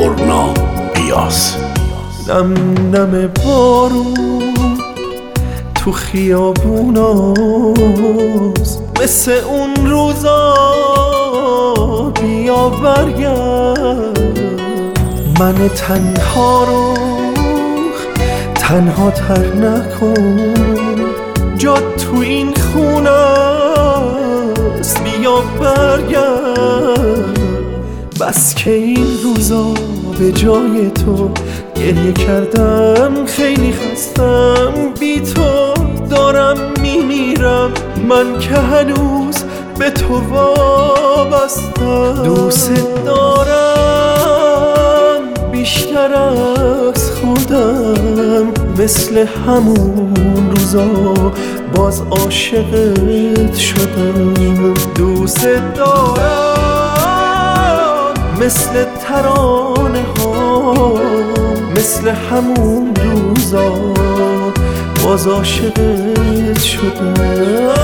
برنا بیاس. نم نم بارون تو خیابوناست، مثل اون روزا بیا برگرد. من تنها رو تنها تر نکن، جا تو این خونه است، بیا برگرد. بس که این روزا به جای تو گریه کردم، خیلی خستم بی تو دارم میمیرم. من که هنوز به تو وابستم، دوست دارم بیشتر از خودم، مثل همون روزا باز عاشقت شدم. دوست دارم مثل ترانه ها، مثل همون روزا باز عاشقت شدم.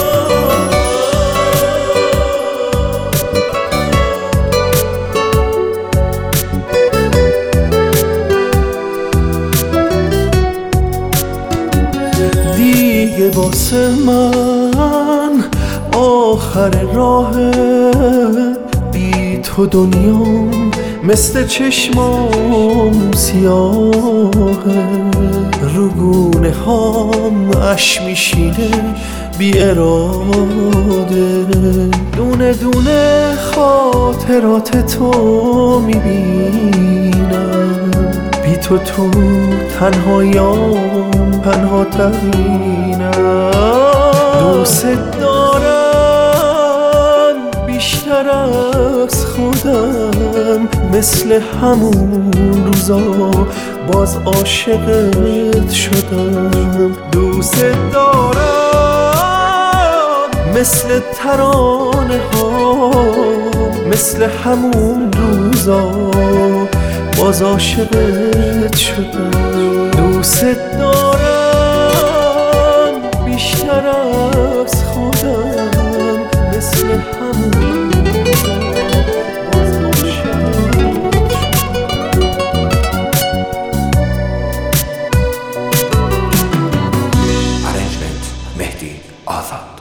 دیگه واسه من آخر راهه، بی تو دنیام مثل چشمام سیاهه. رو گونه هام اش میشینه بی اراده، دونه دونه خاطرات تو میبینم. بی تو تنهایام تنها ترینم. دوست دارم بیشتر از خودم، مثل همون روزا باز عاشقت شدم. دوست دارم مثل ترانه ها، مثل همون روزا باز عاشقت شدم. دوست دارم بیشتر از خودم، مثل همون روزا باز عاشقت شدم. ارنجمنت مهدی آزاد.